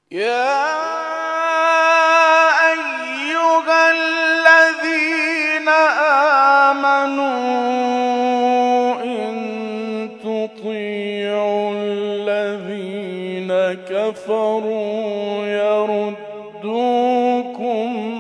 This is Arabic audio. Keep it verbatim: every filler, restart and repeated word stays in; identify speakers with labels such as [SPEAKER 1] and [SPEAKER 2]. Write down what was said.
[SPEAKER 1] يا أيها الذين آمنوا إن تطيعوا الذين كفروا يردوكم